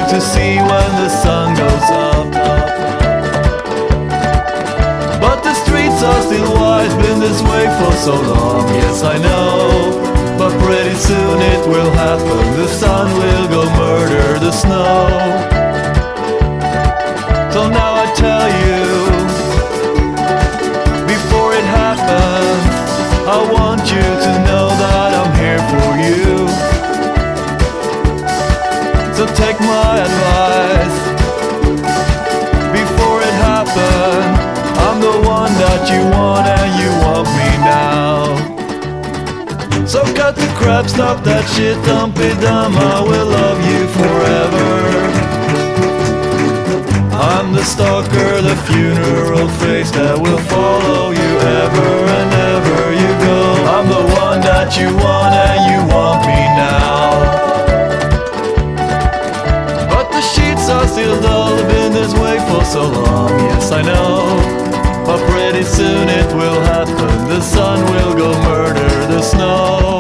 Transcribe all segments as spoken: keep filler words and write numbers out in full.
to see when the sun goes up. But the streets are still wide, been this way for so long, yes I know. But pretty soon it will happen, the sun will go murder the snow. So now I tell you, before it happens, I want you to know that I'm here for you. So take my advice, before it happens, I'm the one that you want and you want me now. So cut the crap, stop that shit, don't be dumb, I will love you forever. I'm the stalker, the funeral face that will follow you ever and ever you go. I'm the one that you want and you want me now. But the sheets are still dull, been this way for so long, yes I know. But pretty soon it will happen, the sun will go murder the snow.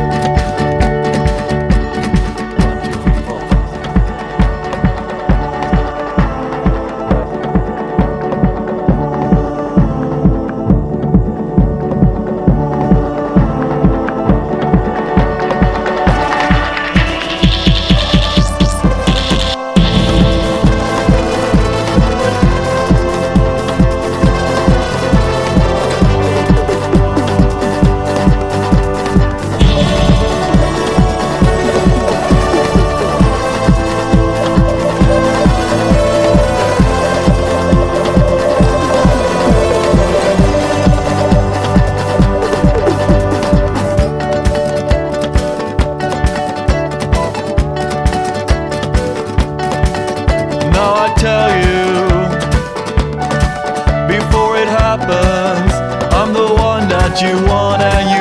Tell you, before it happens, I'm the one that you want and you